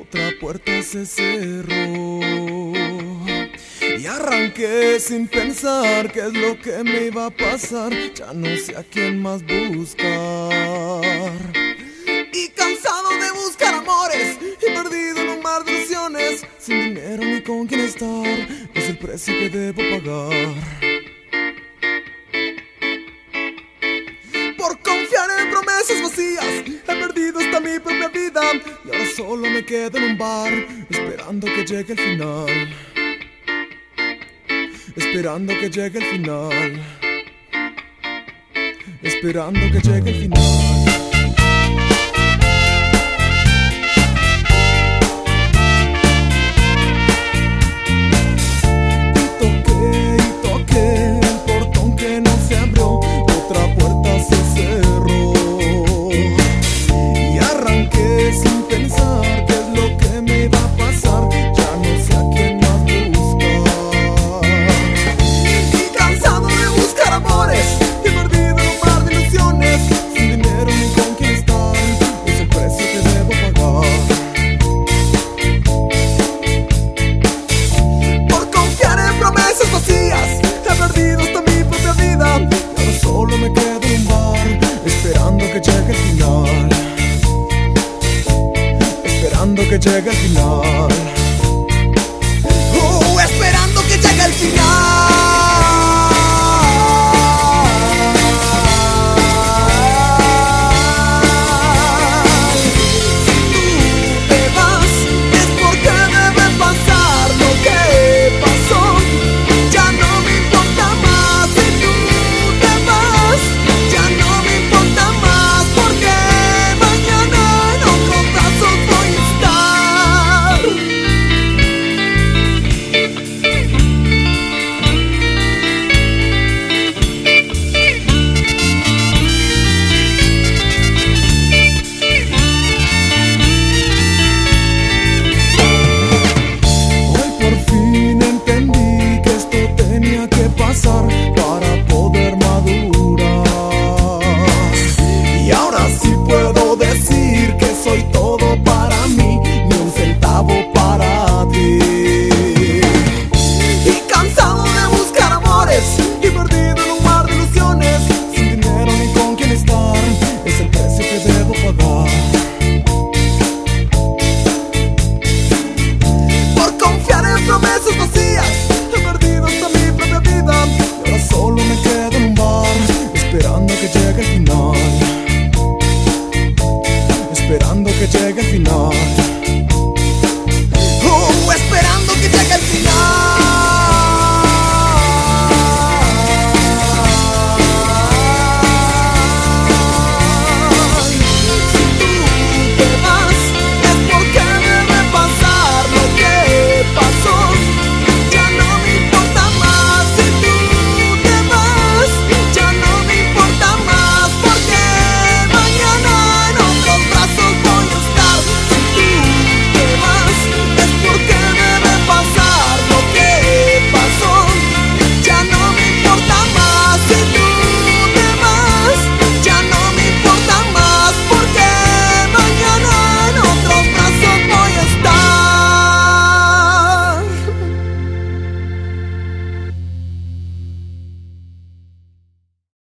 otra puerta se cerró y arranqué sin pensar qué es lo que me iba a pasar. Ya no sé a quién más buscar. Y cansado de buscar amores y perdido en un mar de ilusiones, sin dinero ni con quién estar, es el precio que debo pagar. Por confiar en promesas vacías, he perdido hasta mi propia vida. Y ahora solo me quedo en un bar, esperando que llegue el final. Esperando que llegue el final. Esperando que llegue el final. Esperando que llegue el final.